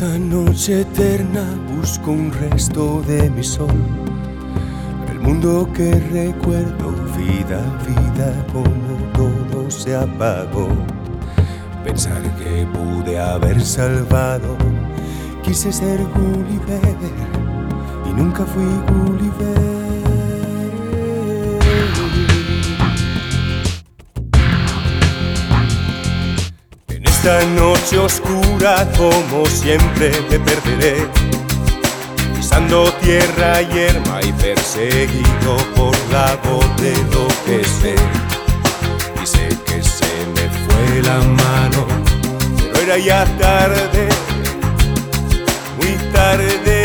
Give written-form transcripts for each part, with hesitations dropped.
esta noche eterna busco un resto de mi sol. El mundo que recuerdo, vida, vida, como todo se apagó. Pensar que pude haber salvado. Quise ser Gulliver y nunca fui Gulliver. En esta noche oscura, como siempre, me perderé, pisando tierra yerma y perseguido por la voz de lo que sé. Y sé que se me fue la mano, pero era ya tarde, muy tarde.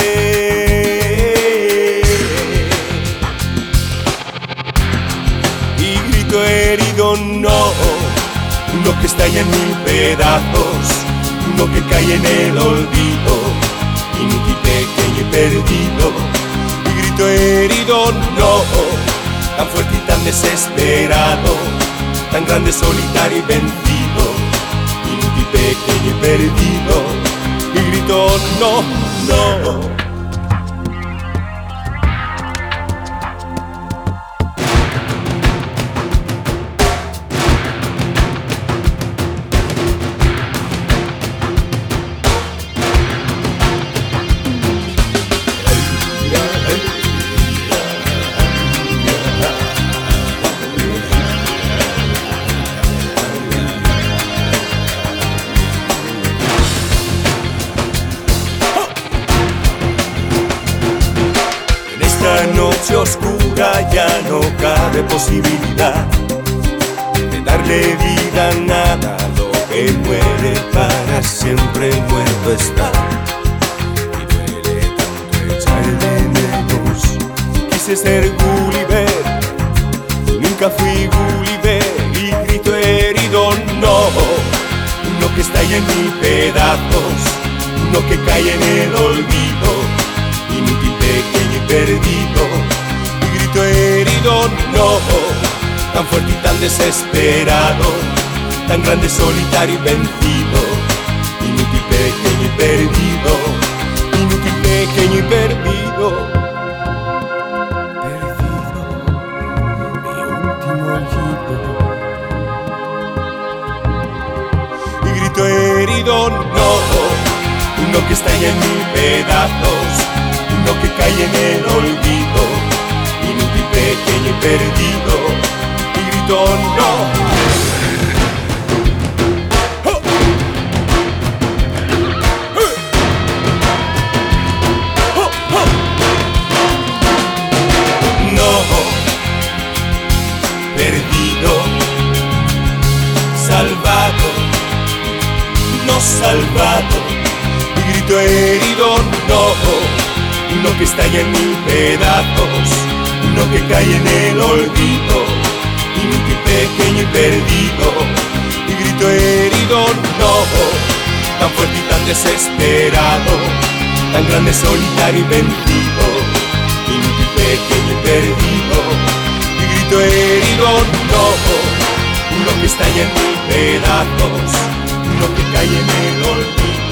Y grito herido, no, uno que estalla en mil pedazos, uno que cae en el olvido, inútil, pequeño y perdido. Y grito herido, no, tan fuerte y tan desesperado, tan grande, solitario y vencido, inútil, pequeño y perdido. Y grito no, no. Esta noche oscura ya no cabe posibilidad de darle vida a nada. Lo que muere para siempre muerto está. Y duele tanto echarle menos. Quise ser Gulliver y nunca fui Gulliver. Y grito herido, no, uno que estalla en mil pedazos, uno que cae en el olvido, inútil, pequeño y perdido. Y grito herido, no, tan fuerte y tan desesperado, tan grande, solitario y vencido, inútil, pequeño y perdido, inútil, pequeño y perdido. Perdido, mi último olvido. Y grito herido, no, uno que estalla en mil pedazos, uno que cae en el olvido, inútil, pequeño y perdido. Y grito no. No, perdido, salvado, no salvado. Y grito herido, no, uno que estalla en mil pedazos, uno que cae en el olvido, inútil, pequeño y perdido. Y grito herido, no, tan fuerte y tan desesperado, tan grande, solitario y vencido, inútil, pequeño y perdido. Y grito herido, no, uno que estalla en mil pedazos, uno que cae en el olvido.